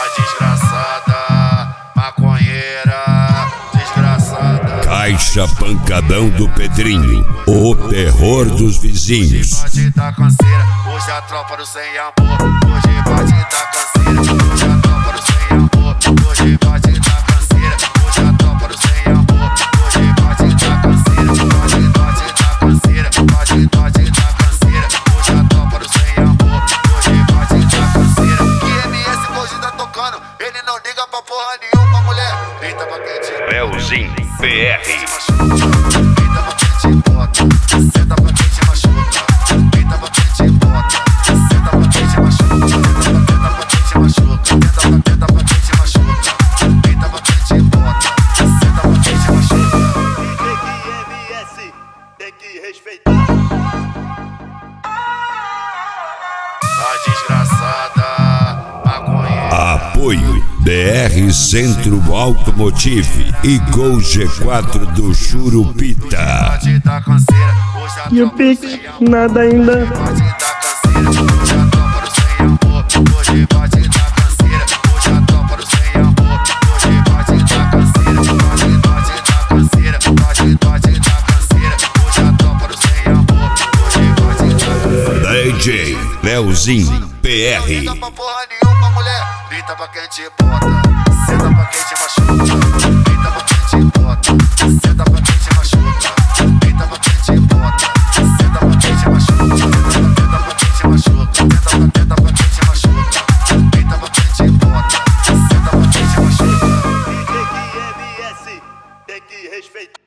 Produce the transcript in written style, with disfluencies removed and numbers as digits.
desgraçada, maconheira, desgraçada. Caixa Pancadão do Pedrinho, o terror dos vizinhos. Hoje tá canseira, hoje a tropa do sem amor. Hoje bate tá canseira, hoje a tropa do sem amor. Hoje bate tá canseira, hoje a tropa do sem amor. Hoje bate tá canseira, bate tá canseira, bate tá canseira. Hoje a tropa do sem amor. Hoje bate tá canseira. Que MS hoje tá tocando, ele não liga pra porra nenhuma, mulher. Eita pra quem te Leozinho PR. Eita pra quem te bota, senta pra quem te machuca. Eita pra quem te bota, senta pra quem te machuca. Tenta pra quem te machuca, tenta pra quem te machuca. Eita pra quem te bota, senta pra quem te machuca. MS tem que respeitar. A desgraçada, maconheira. Apoio DR Centro Automotive e Gol G4 do Churupita. Bate tá canseira, hoje a E o tropa do Pix? sem amor. Nada ainda. Bate tá canseira, hoje a tropa do sem amor. Hoje bate tá canseira, hoje a tropa do sem amor. Hoje bate tá canseira, bate tá canseira, bate tá canseira. Hoje a tropa do sem amor. Hoje bate tá canseira. DJ Leozinho Não PR. liga pra porra nenhuma, mulher. Grita pra quem te bota, senta pra quem te machuca. Grita pra quem te bota, senta pra quem te